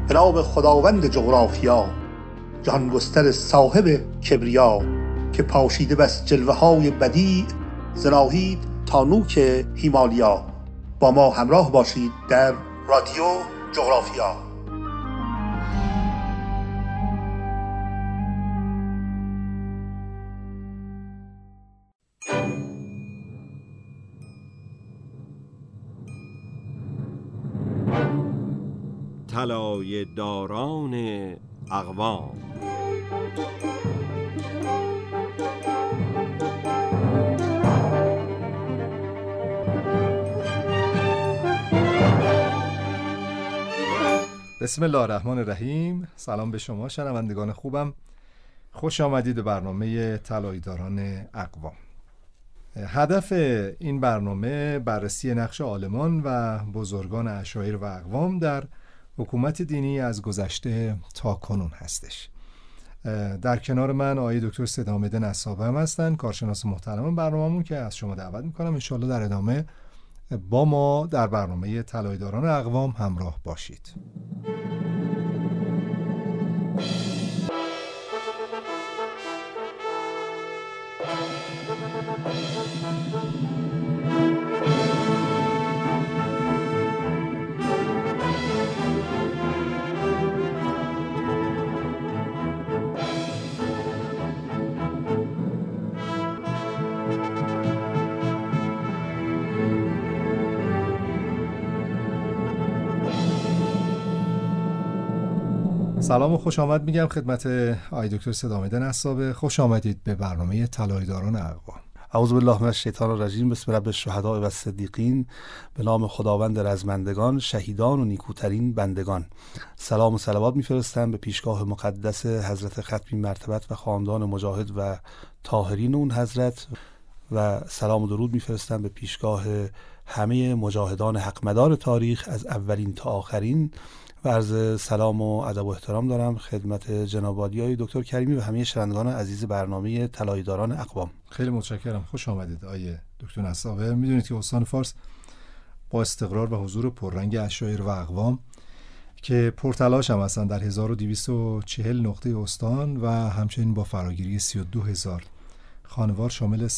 به نام خداوند جغرافیا، جهان گستر صاحب کبریا، که پاشیده بس جلوه های بدیع، ز ناهید تا نوک هیمالیا. با ما همراه باشید در رادیو جغرافیا. طلایه داران اقوام. بسم الله الرحمن الرحیم. سلام به شما شنوندگان خوبم، خوش آمدید به برنامه طلایه داران اقوام. هدف این برنامه بررسی نقش عالمان و بزرگان اشایر و اقوام در حکومت دینی از گذشته تا کنون هستش. در کنار من آقای دکتر صدامده نصابه هم هستن، کارشناس محترم برنامه‌مون، که از شما دعوت میکنم انشالله در ادامه با ما در برنامه طلایه داران اقوام همراه باشید. سلام و خوش آمد میگم خدمت آقای دکتر صدامده نصابه. خوش آمدید به برنامه طلایه داران اقوام. اعوذ بالله من الشیطان الرجیم. بسم رب الشهداء و الصدیقین. به نام خداوند رزمندگان، شهیدان و نیکوترین بندگان. سلام و صلوات میفرستم به پیشگاه مقدس حضرت ختمی مرتبت و خاندان مجاهد و طاهرین اون حضرت، و سلام و درود میفرستم به پیشگاه همه مجاهدان حقمدار تاریخ از اولین تا آخرین، و عرض سلام و ادب و احترام دارم خدمت جناب عالی دکتر کریمی و همه شنوندگان عزیز برنامه طلایه داران اقوام. خیلی متشکرم، خوش آمدید آقای دکتر نصابه. میدونید که استان فارس با استقرار و حضور پررنگ اشایر و اقوام که پرتلاش هم هستند در 1240 نقطه استان و همچنین با فراگیری 32,000 خانوار شامل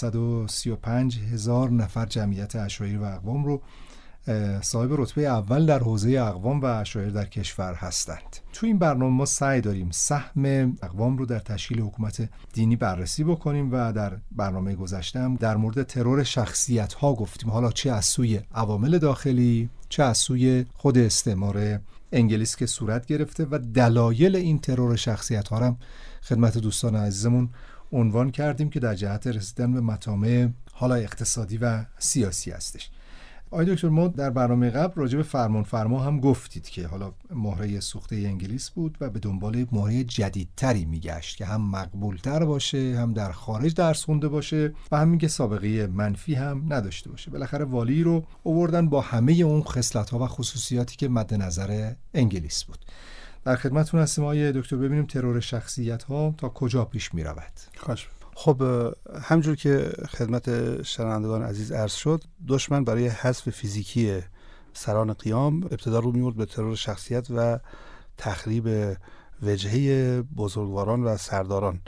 135,000 نفر جمعیت اشایر و اقوام رو صاحب رتبه اول در حوزه اقوام و اشایر در کشور هستند. تو این برنامه ما سعی داریم سهم اقوام رو در تشکیل حکومت دینی بررسی بکنیم و در برنامه گذشته هم در مورد ترور شخصیت ها گفتیم، حالا چه از سوی عوامل داخلی چه از سوی خود استعمار انگلیس که صورت گرفته، و دلایل این ترور شخصیت ها هم خدمت دوستان عزیزمون عنوان کردیم که در جهت رسیدن به مطامع حالا اقتصادی و سیاسی هستش. آقای دکتر، ما در برنامه قبل راجع به فرمانفرما هم گفتید که حالا مهره سوخته انگلیس بود و به دنبال مهره جدیدتری میگشت که هم مقبولتر باشه، هم در خارج درس خونده باشه و همین که سابقه منفی هم نداشته باشه. بالاخره والی رو آوردن با همه اون خصلت‌ها و خصوصیاتی که مد نظر انگلیس بود. در خدمتتون هستیم آقای دکتر، ببینیم ترور شخصیت‌ها تا کجا پیش می‌رود. خب همجور که خدمت شنوندگان عزیز عرض شد، دشمن برای حذف فیزیکی سران قیام ابتدا رو می‌برد به ترور شخصیت و تخریب وجهه بزرگواران و سرداران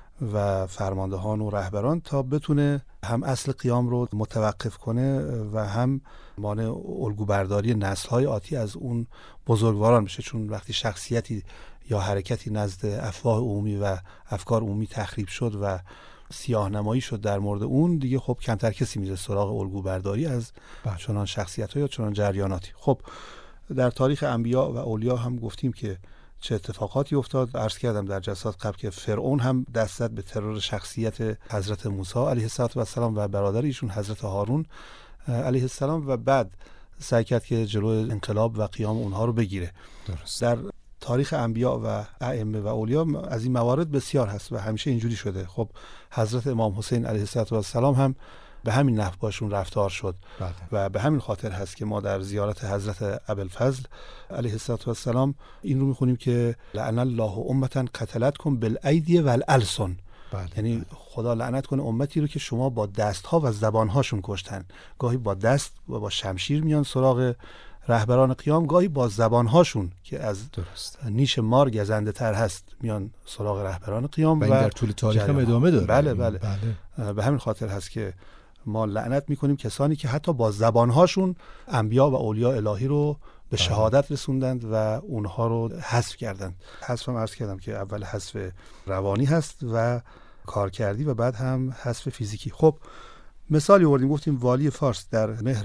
و فرماندهان و رهبران تا بتونه هم اصل قیام رو متوقف کنه و هم مانع الگوبرداری نسل‌های آتی از اون بزرگواران بشه. چون وقتی شخصیتی یا حرکتی نزد افواه عمومی و افکار عمومی تخریب شد و سیاه‌نمایی شد در مورد اون، دیگه خب کمتر کسی میره سراغ الگوبرداری از چنان شخصیت‌ها یا چنان جریاناتی. خب در تاریخ انبیا و اولیا هم گفتیم که چه اتفاقاتی افتاد. عرض کردم در جلسات قبل که فرعون هم دست زد به ترور شخصیت حضرت موسی علیه السلام و برادر ایشون حضرت هارون علیه السلام، و بعد سعی کرد که جلوی انقلاب و قیام اونها رو بگیره. درست. در تاریخ انبیا و ائمه و اولیا از این موارد بسیار هست و همیشه اینجوری شده. خب حضرت امام حسین علیه السلام هم به همین نحو باشون رفتار شد. بله. و به همین خاطر هست که ما در زیارت حضرت ابوالفضل علیه السلام این رو میخونیم که لعن الله امتا قتلتکم بالایدی والالسن. یعنی خدا لعنت کنه امتی رو که شما با دستها و زبانهاشون کشتن. گاهی با دست و با شمشیر میان سراغ رهبران قیام گاهی با زبانهاشون که از درست نیش مار گزنده تر هست میان سراغ رهبران قیام و این در طول تاریخ هم ادامه داره. بله. به همین خاطر هست که ما لعنت میکنیم کسانی که حتی با زبانهاشون انبیا و اولیاء الهی رو به شهادت رسوندند و اونها رو حذف کردند. حذفم عرض کردم که اول حذف روانی هست و کارکردی و بعد هم حذف فیزیکی. خب مثالی آوردیم، گفتیم والی فارس در مهر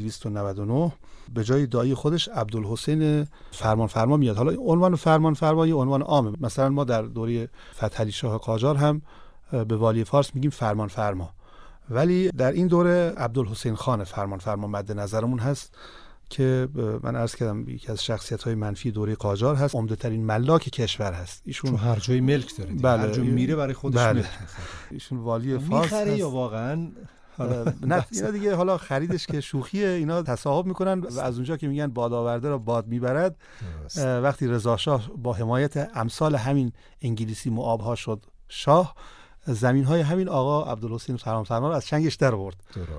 1299 به جای دایی خودش عبدالحسین فرمانفرما میاد. حالا عنوان فرمانفرما یه عنوان عامه، مثلا ما در دوره فتحعلی شاه قاجار هم به والی فارس میگیم فرمانفرما، ولی در این دوره عبدالحسین خان فرمانفرما مد نظرمون هست که من عرض کردم یکی از شخصیت‌های منفی دوره قاجار هست، عمده‌ترین ملاک کشور هست. ایشون هر جای ملک داره دیگه. بله. هر جا میره برای خودش ملک می‌خره. ایشون والی فارس می‌خره هست. یا واقعاً نه اینا دیگه حالا خریدش که شوخیه، اینا تصاحب میکنن و از اونجا که میگن باد آورده را باد میبرد. وقتی رضا شاه با حمایت امثال همین انگلیسی معابها شد شاه، زمین‌های همین آقا عبدالحسین فرمانفرما رو از چنگش در آورد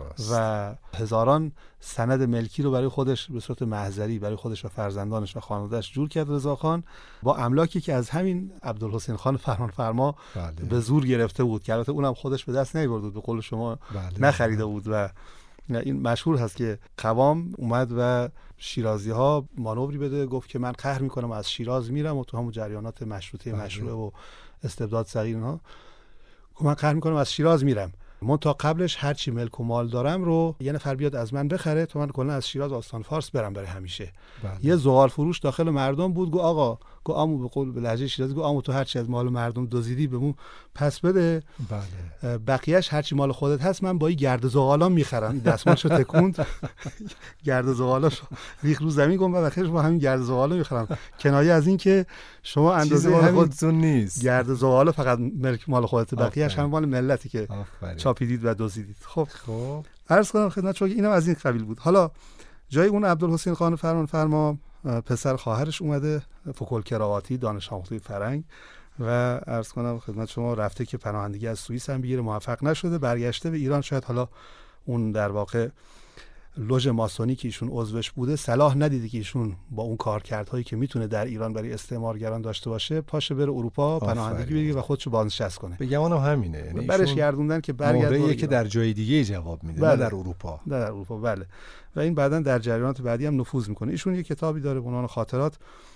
و هزاران سند ملکی رو برای خودش به صورت محضری برای خودش و فرزندانش و خانواده‌اش جور کرد رضاخان، با املاکی که از همین عبدالحسین خان فرمانفرما به زور گرفته بود که البته اونم خودش به دست نیاورد بود، به قول شما نخریده بود. و این مشهور هست که قوام اومد و شیرازی ها مانوری بده، گفت که من قهر میکنم از شیراز میرم و تو همون جریانات مشروطه مشروعه و استبداد صغیر اینها، من قهر میکنم از شیراز میرم، من تا قبلش هر چی ملک و مال دارم رو یه نفر بیاد از من بخره تا من کلا از شیراز آستان فارس برم برای همیشه. یه زغال فروش داخل مردم بود، گو آقا گو آمو به قول به لهجه شیرازی گو آمو تو هر چی از مال مردم دزدیدی بهمون پس بده. بقیه‌اش هر چی مال خودت هست من با این گرد زغالا میخرم. این دستمالشو تکوند گرد زغالاشو ریخ رو زمین، گفت من بخیرش با همین گرد زغالا میخرم، کنایه از این که شما اندازه مال خودتون نیست، گرد زغالا فقط ملک مال خودت، بقیه‌اش هم مال ملتی که چاپیدید و دزدیدید. خب عرض کنم خدمت شما اینم از این قبیل بود. حالا جای اون عبدالحسین خان فرمانفرما پسر خواهرش اومده، فوکل کراواتی، دانش آموخته فرنگ، و عرض کنم خدمت شما رفته که پناهندگی از سوئیس هم بگیره، موفق نشده، برگشته به ایران. شاید حالا اون در واقع لوژ ماسونی که ایشون عضوش بوده صلاح ندیده که ایشون با اون کارکردهایی که میتونه در ایران برای استعمارگران داشته باشه پاشه بره اروپا پناهندگی بگیره و خودشو بازنشست کنه. بگم همینه، یعنی برش گردوندن که برگرده که در جای دیگه جواب میده، بله. نه در اروپا. در اروپا بله. و این بعداً در جریانات بعدی هم نفوذ میکنه. ایشون یه کتابی داره به عنوان خاطرات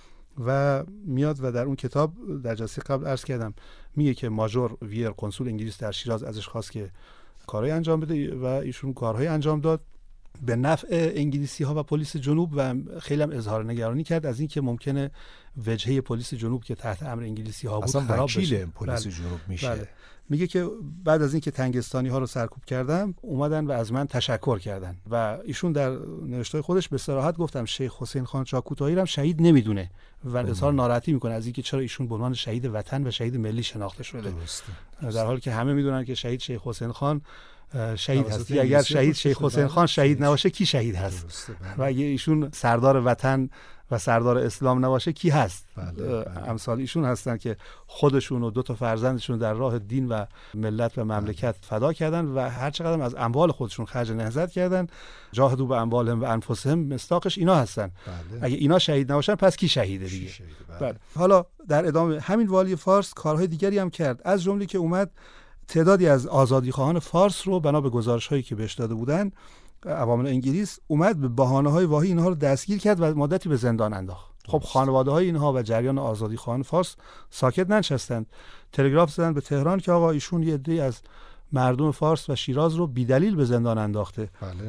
و میاد و در اون کتاب در جلسه قبل عرض کردم میگه که ماژور ویر کنسول انگلیس در شیراز ازش خواست که کارهای انجام بده و ایشون کارهای انجام داد به نفع انگلیسی ها و پلیس جنوب و خیلی هم اظهار نگرانی کرد از اینکه ممکنه وجهه پلیس جنوب که تحت امر انگلیسی ها بود خراب بشه. پلیس جنوب میشه. بله. میگه که بعد از اینکه تنگستانی ها رو سرکوب کردم اومدن و از من تشکر کردن و ایشون در نوشته خودش به صراحت گفتم شیخ حسین خان چاکوتایی رو شهید نمیدونه و اظهار ناراحتی میکنه از اینکه چرا ایشون به عنوان شهید وطن و شهید ملی شناخته شده. در حالی که همه میدونن که شهید شیخ حسین خان شهید هستی. اگر شهید شیخ حسین خان شهید نباشه کی شهید هست؟ و اگه ایشون سردار وطن و سردار اسلام نباشه کی هست؟ امثال ایشون هستن که خودشون و 2 تا فرزندشون در راه دین و ملت و مملکت فدا کردن و هر چقدر از اموال خودشون خرج نهضت کردن. جاهدوا باموالهم و انفسهم، مصداقش اینا هستن. اگه اینا شهید نباشن پس کی شهیده دیگه؟ بله. حالا در ادامه همین والی فارس کارهای دیگری هم کرد، از جمله که اومد تعدادی از آزادیخواهان فارس رو بنا به گزارش‌هایی که بهش داده بودن عوامل انگلیس اومد به بهانه‌های واهی اینها رو دستگیر کرد و مدتی به زندان انداخت. خب خانواده‌های اینها و جریان آزادیخواهان فارس ساکت ننشستند، تلگراف زدن به تهران که آقا ایشون یه عده‌ای از مردم فارس و شیراز رو بی‌دلیل به زندان انداخته.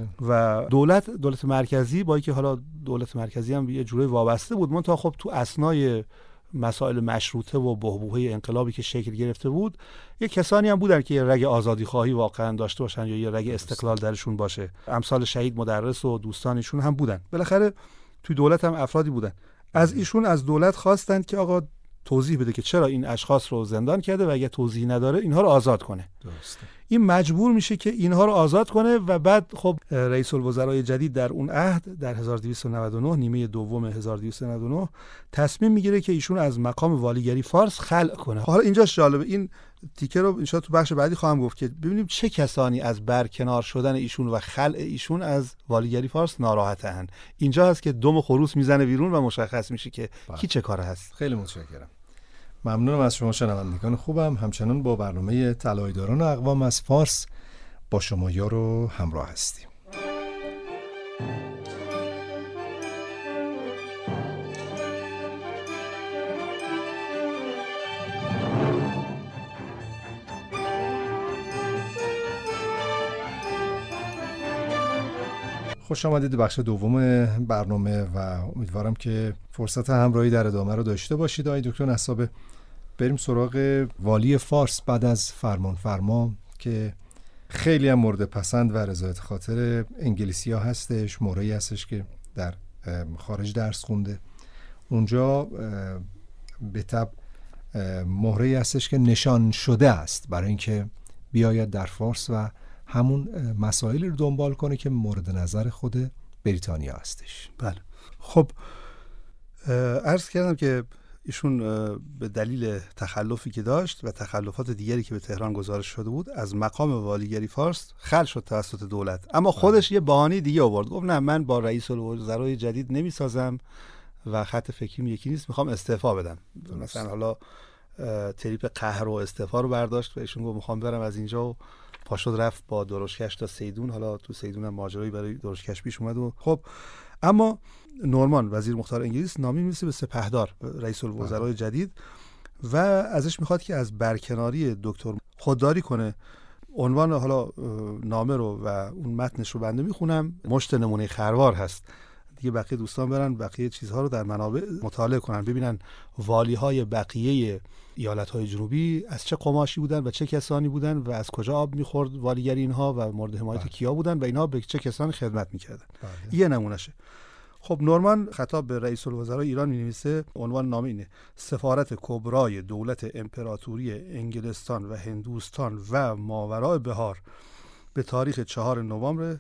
و دولت مرکزی با اینکه حالا دولت مرکزی هم یه جوری وابسته بود، منتها خب تو اسنای مسائل مشروطه و بحبوحه انقلابی که شکل گرفته بود یه کسانی هم بودن که یه رگ آزادی خواهی واقعا داشته باشن یا یه رگ استقلال درشون باشه. امثال شهید مدرس و دوستانشون هم بودن. بالاخره توی دولت هم افرادی بودن. از ایشون از دولت خواستند که آقا توضیح بده که چرا این اشخاص رو زندان کرده و اگه توضیحی نداره اینها رو آزاد کنه. درسته. این مجبور میشه که اینها رو آزاد کنه و بعد خب رئیس الوزرای جدید در اون عهد در 1299 نیمه دوم 1299 تصمیم میگیره که ایشون از مقام والیگری فارس خلع کنه. حالا اینجاش جالبه، این تیکه رو ان تو بخش بعدی خواهم گفت که ببینیم چه کسانی از برکنار شدن ایشون و خلع ایشون از والیگری فارس ناراحتن. اینجا هست که دم خروس میزنه بیرون و مشخص میشه که کی چه کاره هست. خیلی متشکرم. ممنونم از شما شنوندگان خوبم. همچنان با برنامه طلایه‌داران اقوام از فارس با شما یارو همراه هستیم. خوش آمدید به بخش دوم برنامه و امیدوارم که فرصت همراهی در ادامه رو داشته باشید. آقای دکتر نسابه، بریم سراغ والی فارس بعد از فرمانفرما که خیلی هم مورد پسند و رضایت خاطر انگلیسی‌ها هستش. مورایی هستش که در خارج درس خونده، اونجا به طب مهره‌ای هستش که نشان شده است برای اینکه بیاید در فارس و همون مسائلی رو دنبال کنه که مورد نظر خود بریتانیا هستش. بله. خب عرض کردم که ایشون به دلیل تخلفی که داشت و تخلفات دیگری که به تهران گزارش شده بود از مقام والیگری فارس خلع شد توسط دولت. اما خودش یه بهانه دیگه آورد، گفت نه من با رئیس الوزرای جدید نمیسازم و خط فکریم یکی نیست، میخوام استعفا بدم. مثلا حالا تریپ قهر و استعفا رو برداشت و ایشون گفت میخوام برم از اینجا و پاشد رفت با درشکش تا سیدون. حالا تو سیدون هم ماجرایی برای درشکش پیش اومد و خب اما نورمان وزیر مختار انگلیس نامی می‌نویسه به سپهدار رئیس الوزرای جدید و ازش میخواد که از برکناری دکتر خودداری کنه. عنوان حالا نامه رو و اون متنش رو بنده میخونم، مشت نمونه خروار هست دیگه. بقیه دوستان برن بقیه چیزها رو در منابع مطالعه کنن، ببینن والی‌های بقیه ایالت‌های جنوبی از چه قماشی بودن و چه کسانی بودن و از کجا آب می‌خورد والیگری اینها و مورد حمایت کیا بودن و اینها به چه کسانی خدمت می‌کردن. یه نمونهشه. خب نورمان خطاب به رئیس الوزرای ایران می‌نویسه، عنوان نامه اینه: سفارت کبرای دولت امپراتوری انگلستان و هندوستان و ماوراء بحار به تاریخ 4 نوامبر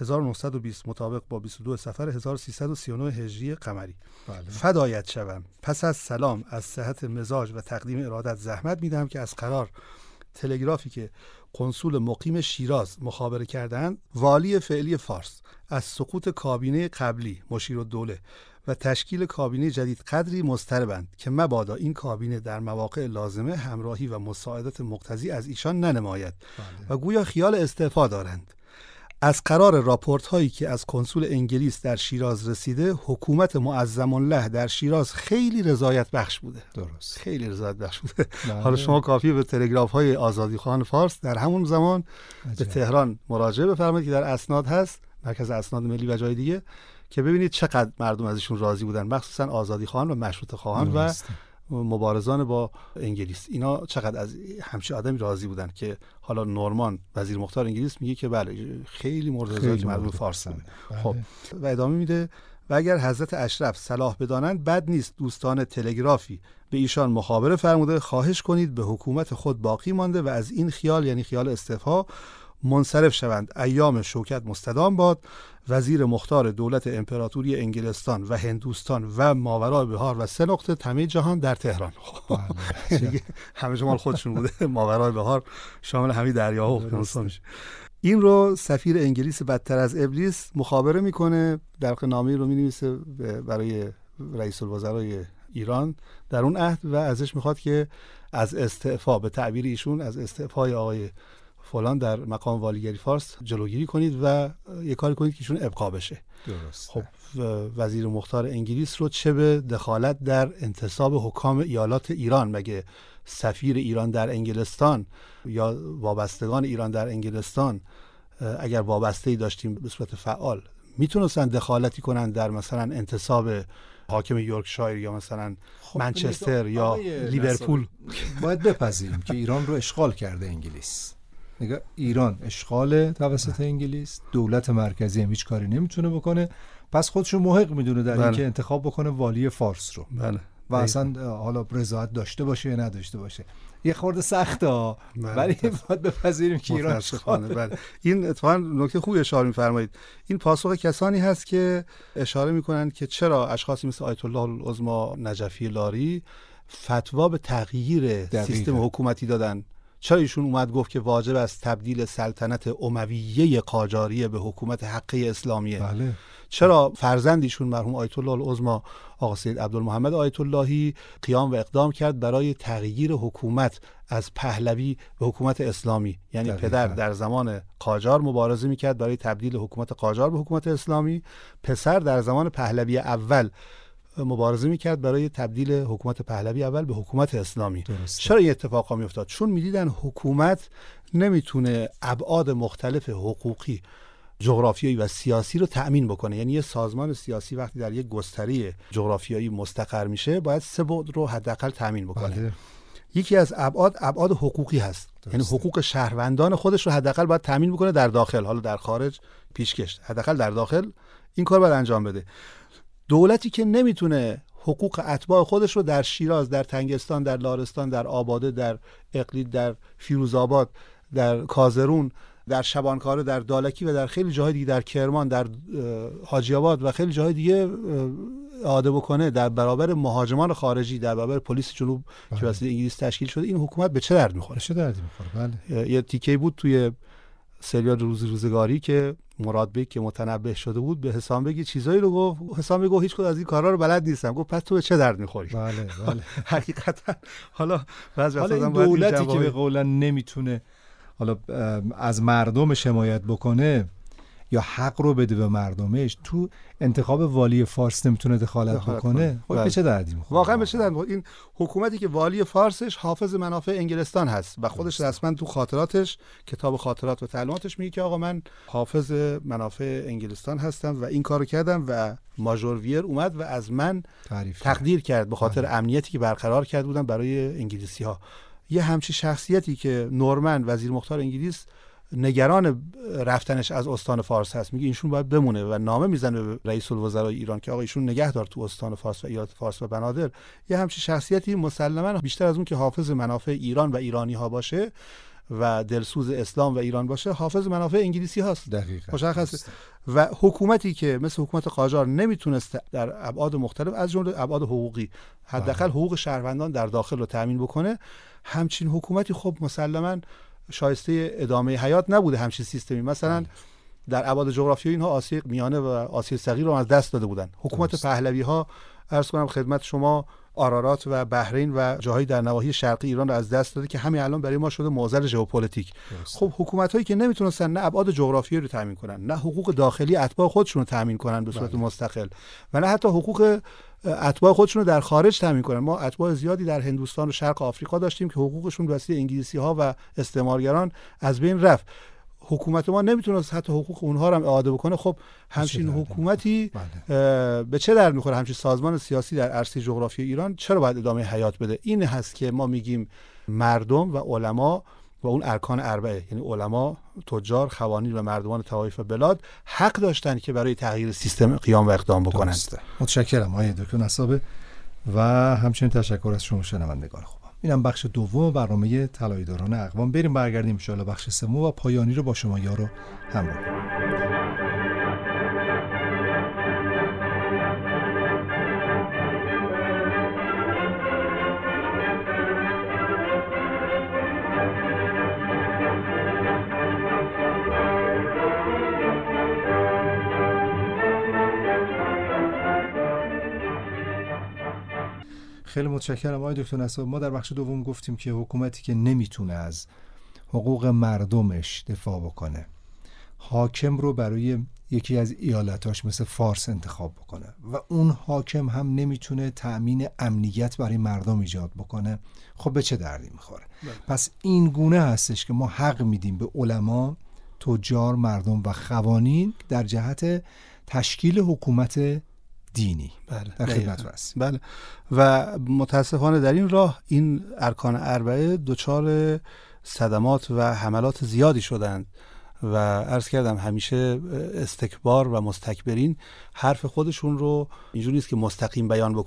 1920 مطابق با 22 صفر 1339 هجری قمری. فدایت شوم. پس از سلام از صحت مزاج و تقدیم ارادت زحمت میدم که از قرار تلگرافی که کنسول مقیم شیراز مخابره کردند والی فعلی فارس از سقوط کابینه قبلی مشیرالدوله و تشکیل کابینه جدید قدری مضطربند که مبادا این کابینه در مواقع لازمه همراهی و مساعدت مقتضی از ایشان ننماید و گویا خیال استعفا دارند. از قرار راپورت هایی که از کنسول انگلیس در شیراز رسیده، حکومت معظم الله در شیراز خیلی رضایت بخش بوده. درست، خیلی رضایت بخش بوده. حالا شما کافیه به تلگراف های آزادیخوان فارس در همون زمان به تهران مراجعه بفرمایید که در اسناد هست، مرکز اسناد ملی و جای دیگه، که ببینید چقدر مردم ازشون راضی بودن، مخصوصا آزادیخوان و مشروطه خواهان و مبارزان با انگلیس. اینا چقدر از همچین آدمی راضی بودن که حالا نورمان وزیر مختار انگلیس میگه که بله خیلی مورد رضایت مردم فارس بود. خب و ادامه میده: و اگر حضرت اشرف صلاح بدانند بد نیست دوستان تلگرافی به ایشان مخابره فرموده خواهش کنید به حکومت خود باقی مانده و از این خیال، یعنی خیال استعفا، منصرف شوند. ایام شوکت مستدام باد. وزیر مختار دولت امپراتوری انگلستان و هندوستان و ماوراء بحار و 3 نقطه تمه جهان در تهران. همه جمال خودشون بوده. ماوراء بحار شامل همه دریاها و اقیانوس‌ها میشه. این رو سفیر انگلیس بدتر از ابلیس مخابره میکنه، در واقع نامه‌ای رو مینویسه برای رئیس الوزرای ایران در اون عهد و ازش میخواد که از استعفا، به تعبیر ایشون از استعفای آقای فلان در مقام والیگری فارس جلوگیری کنید و یه کاری کنید که ایشون ابقا بشه. درست. خب وزیر مختار انگلیس رو چه به دخالت در انتصاب حکام ایالات ایران، مگه سفیر ایران در انگلستان یا وابستگان ایران در انگلستان اگر وابسته‌ای داشتیم به صورت فعال میتونستن دخالتی کنن در مثلا انتصاب حاکم یورکشایر یا مثلا منچستر یا لیورپول؟ باید بپذیریم که ایران رو اشغال کرده انگلیس. نگاه، ایران اشغال توسط انگلیس، دولت مرکزی هم هیچ کاری نمیتونه بکنه، پس خودشو محق میدونه در اینکه انتخاب بکنه والی فارس رو. بله و اصلا حالا رضایت داشته باشه یا نداشته باشه. یه خورده سخته ولی باید بپذیریم که ایران بله. این اتفاقا نکته خوبی اشاره می‌فرمایید. این پاسخ کسانی هست که اشاره می‌کنند که چرا اشخاصی مثل آیت الله العظما نجفی لاری فتوا به تغییر سیستم حکومتی دادن. چرا ایشون اومد گفت که واجب است تبدیل سلطنت امویه قاجاریه به حکومت حقه اسلامیه؟ بله. چرا فرزندیشون مرحوم آیت الله العظما آقا سید عبدالمحمد آیت اللهی قیام و اقدام کرد برای تغییر حکومت از پهلوی به حکومت اسلامی؟ یعنی پدر در زمان قاجار مبارزه میکرد برای تبدیل حکومت قاجار به حکومت اسلامی، پسر در زمان پهلوی اول مبارزه میکرد برای تبدیل حکومت پهلوی اول به حکومت اسلامی. درسته. چرا این اتفاقا میافتاد؟ چون میدیدن حکومت نمیتونه ابعاد مختلف حقوقی، جغرافیایی و سیاسی رو تأمین بکنه. یعنی یه سازمان سیاسی وقتی در یک گستره جغرافیایی مستقر میشه باید 3 بعد رو حداقل تأمین بکنه. بله. یکی از ابعاد حقوقی هست. یعنی حقوق شهروندان خودش رو حداقل باید تأمین بکنه در داخل، حالا در خارج پیشکش، حداقل در داخل این کار باید انجام بده. دولتی که نمیتونه حقوق اتباع خودش رو در شیراز، در تنگستان، در لارستان، در آباده، در اقلید، در فیروزآباد، در کازرون، در شبانکاره، در دالکی و در خیلی جاهای دیگه، در کرمان، در حاجی آباد و خیلی جاهای دیگه اعاده بکنه در برابر مهاجمان خارجی، در برابر پلیس جنوب که واسه انگلیس تشکیل شده، این حکومت به چه درد میخوره؟ چه دردی میخوره؟ بله. یه تیکه بود توی سریال روزگاری که مراد بیگ که متنبه شده بود به حسام بیگ چیزایی رو گفت، حسام بیگ هیچ کدوم از این کارا رو بلد نیستم. گفت پس تو به چه درد میخوری؟ بله بله. حقیقتا حالا بعضی وقتا این دولتی که به قولا نمیتونه حالا از مردمش حمایت بکنه یا حق رو بده به مردمش، تو انتخاب والی فارس نمیتونه دخالت بکنه، خب به چه دردی میخوره؟ واقعا به چه دردی میخوره؟ این حکومتی که والی فارسش حافظ منافع انگلستان هست و خودش رسما تو خاطراتش، کتاب خاطرات و تعلیماتش میگه که آقا من حافظ منافع انگلستان هستم و این کارو کردم و ماژور ویر اومد و از من تقدیر کرد به خاطر امنیتی که برقرار کرده بودم برای انگلیسی‌ها. یه همچین شخصیتی که نورمن وزیر مختار انگلیس نگران رفتنش از استان فارس هست، میگه اینشون باید بمونه و نامه میزنه به رئیس الوزرای ایران که آقا ایشون نگه دار تو استان فارس و ایالات فارس و بنادر. یه همچین شخصیتی مسلماً بیشتر از اون که حافظ منافع ایران و ایرانی ها باشه و دلسوز اسلام و ایران باشه، حافظ منافع انگلیسی هاست. دقیقاً مشخصه. و حکومتی که مثل حکومت قاجار نمیتونست در ابعاد مختلف از جمله ابعاد حقوقی حداقل حقوق شهروندان در داخل رو تامین بکنه، همچین حکومتی خب مسلماً شایسته ادامه حیات نبوده. همچین سیستمی مثلا در ابعاد جغرافیایی اینها آسیای میانه و آسیای صغیر رو از دست داده بودن. حکومت پهلوی ها عرض کنم خدمت شما آرارات و بحرین و جاهایی در نواحی شرقی ایران رو از دست داده که همین الان برای ما شده معضل ژئوپلیتیک. خب حکومت هایی که نمیتونستن نه ابعاد جغرافیایی رو تامین کنن، نه حقوق داخلی اتباع خودشون رو تامین کنن به صورت مستقل و نه حتی حقوق اتباع خودشون رو در خارج تامین کنن. ما اتباع زیادی در هندوستان و شرق آفریقا داشتیم که حقوقشون واسه انگلیسی ها و استعمارگران از بین رفت. حکومت ما نمیتونست حتی حقوق اونها رو هم اعاده بکنه. خب همچین حکومتی به چه درد میخوره؟ همچین سازمان سیاسی در عرصه جغرافی ایران چرا باید ادامه حیات بده؟ این هست که ما میگیم مردم و علما و اون ارکان اربعه، یعنی علما، تجار، خوانین و مردمان طوایف و بلاد حق داشتن که برای تغییر سیستم قیام و اقدام بکنند. متشکرم آقای دکتر نسابه و همچنین تشکر از شما شنوندگان خوبم. اینم بخش دوم برنامه طلایه‌داران اقوام. بریم برگردیم ان شاءالله بخش سوم و پایانی رو با شما یارو همراه کنیم. خیلی متشکرم آقای دکتر نسابه. ما در بخش دوم گفتیم که حکومتی که نمیتونه از حقوق مردمش دفاع بکنه، حاکم رو برای یکی از ایالتاش مثل فارس انتخاب بکنه و اون حاکم هم نمیتونه تأمین امنیت برای مردم ایجاد بکنه، خب به چه دردی میخوره؟ پس این گونه هستش که ما حق میدیم به علما، تجار، مردم و خوانین در جهت تشکیل حکومت دینی. در خدمت هستیم. بله. و متاسفانه در این راه این ارکان اربعه دچار صدمات و حملات زیادی شدند و عرض کردم همیشه استکبار و مستکبرین حرف خودشون رو اینجوری نیست که مستقیم بیان بکنن،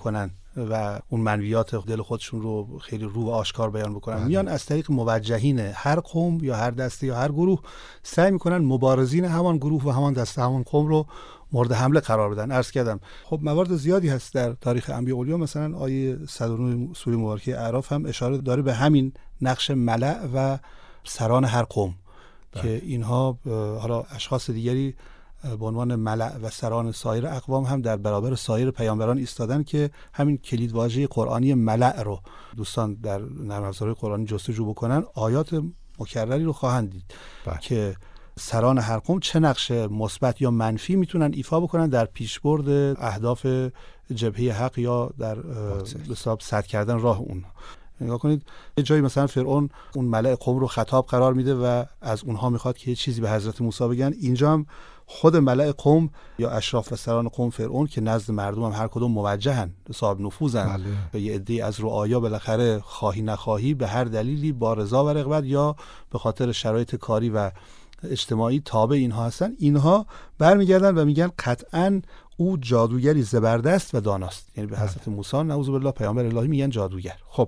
و اون منویات دل خودشون رو خیلی رو و آشکار بیان بکنن. میان از طریق موجهین هر قوم یا هر دسته یا هر گروه سعی میکنن مبارزین همان گروه و همان دسته همان قوم رو مورد حمله قرار بدن. عرض کردم خب موارد زیادی هست در تاریخ انبیاء اولیا، مثلا آیه 109 سوره مبارکه اعراف هم اشاره داره به همین نقش ملأ و سران هر قوم که اینها حالا اشخاص دیگری به عنوان ملأ و سران سایر اقوام هم در برابر سایر پیامبران ایستادن که همین کلیدواژه قرآنی ملأ رو دوستان در نرم افزارهای قرآنی جستجو بکنن آیات مکرری رو خواهند دید که سران هر قوم چه نقش مثبت یا منفی میتونن ایفا بکنن در پیشبرد اهداف جبهه حق یا در حساب سد کردن راه اون. نگاه کنید یه جایی مثلا فرعون اون ملأ قوم رو خطاب قرار میده و از اونها میخواد که یه چیزی به حضرت موسی بگن. اینجا هم خود ملأ قوم یا اشراف و سران قوم فرعون که نزد مردم هم هر کدوم موجهن، صاحب نفوذن و یه عده از رعایا بالاخره خواهی نخواهی به هر دلیلی با رضا و رغبت یا به خاطر شرایط کاری و اجتماعی تابع اینها هستن، اینها برمیگردن و میگن قطعاً او جادوگری زبردست و داناست. یعنی به حضرت موسی نعوذ بالله پیامبر الهی میگن جادوگر. خب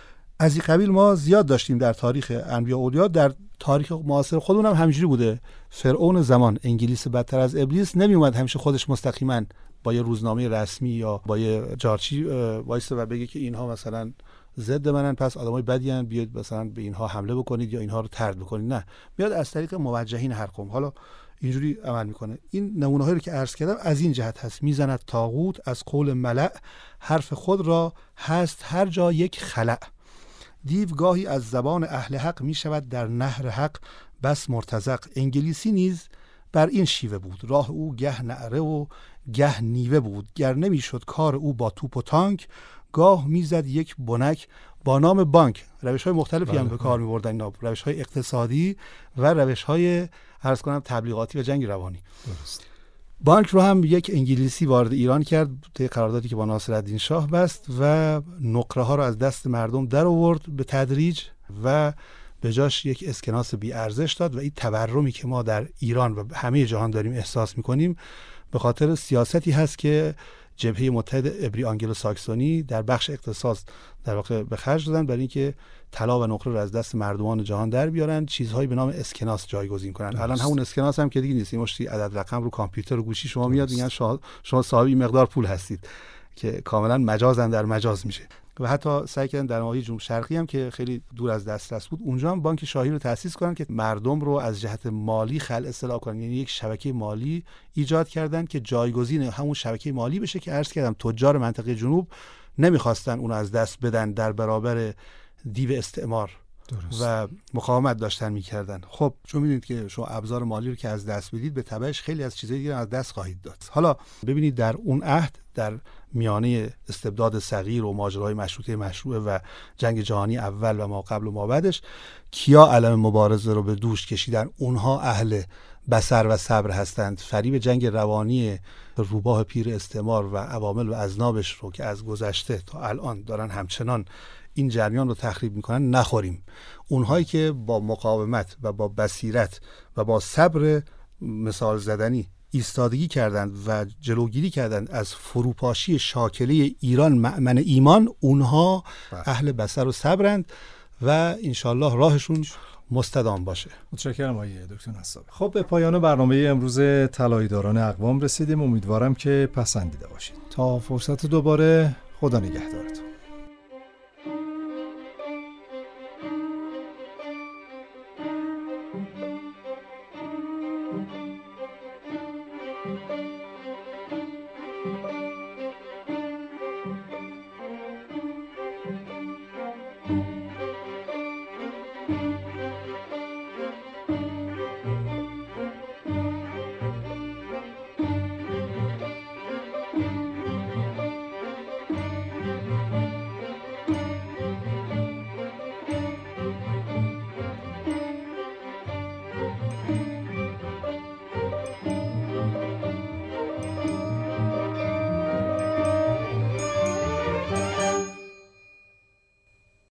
از این قبیل ما زیاد داشتیم در تاریخ انبیاء اولیا. در تاریخ معاصر خودمون هم همینجوری بوده. فرعون زمان، انگلیس بدتر از ابلیس، نمی اومد همیشه خودش مستقیما با یه روزنامه رسمی یا با یه جارچی وایسه و بگه که اینها مثلا ضد منن پس آدمای بدی ان، بیاید مثلا به اینها حمله بکنید یا اینها رو طرد بکنید. نه، میاد از طریق موجهین هر قوم حالا اینجوری عمل میکنه. این نمونه‌هایی رو که عرض کردم از این جهت هست. میزند طاغوت از قول ملأ، حرف خود را هست هر جا یک خلأ. دیوگاهی از زبان اهل حق می شود در نهر حق بس مرتزق. انگلیسی نیز بر این شیوه بود، راه او گه نعره و گه نیوه بود. گر نمی شد کار او با توپ و تانک، گاه میزد یک بنک با نام بانک. روش‌های مختلفی هم به کار می‌بردن، روش‌های اقتصادی و روش‌های عرض کنم تبلیغاتی و جنگ روانی. درست. بانک رو هم یک انگلیسی وارد ایران کرد طی قراردادی که با ناصرالدین شاه بست و نقره ها رو از دست مردم در آورد به تدریج و به جاش یک اسکناس بی ارزش داد. و این تورمی که ما در ایران و همه جهان داریم احساس می‌کنیم به خاطر سیاستی هست که جبهه متحد عبری آنگلو ساکسونی در بخش اقتصاد در واقع به خرج دادن برای اینکه طلا و نقره رو از دست مردمان جهان در بیارن، چیزهایی به نام اسکناس جایگزین کنن. الان همون اسکناس هم که دیگه نیست، مشتی عدد رقم رو کامپیوتر و گوشی شما میاد میگن شما صاحب این مقدار پول هستید که کاملا مجازن در مجاز میشه. و حتی سعی کردن در نواحی جنوب شرقی هم که خیلی دور از دسترس بود اونجا هم بانک شاهی رو تأسیس کنن که مردم رو از جهت مالی خلع اصلاح کنن. یعنی یک شبکه مالی ایجاد کردن که جایگزین همون شبکه مالی بشه که عرض کردم تجار منطقه جنوب نمیخواستن اون از دست بدن در برابر دیو استعمار. درست. و مقاومت داشتن میکردن. خب چون میدونید که شما ابزار مالی رو که از دست بدید به تبعش خیلی از چیزای دیگه از دست خواهید داد. حالا ببینید در اون عهد در میانه استبداد صغیر و ماجراهای مشروطه مشروع و جنگ جهانی اول و ما قبل و ما بعدش کیا علم مبارزه رو به دوش کشیدن؟ اونها اهل بصر و صبر هستند. فریب جنگ روانی روباه پیر استعمار و عوامل و اذنابش رو که از گذشته تا الان دارن همچنان این جریان رو تخریب میکنن نخوریم. اونهایی که با مقاومت و با بصیرت و با صبر مثال زدنی ایستادگی کردند و جلوگیری کردند از فروپاشی شاکله ایران مأمن ایمان، اونها اهل بصر و صبرند و انشالله راهشون مستدام باشه. متشکرم آقای دکتر نصابی. خب به پایان برنامه امروز طلایه‌داران اقوام رسیدیم. امیدوارم که پسندیده باشید. تا فرصت دوباره، خدا نگهدارتون.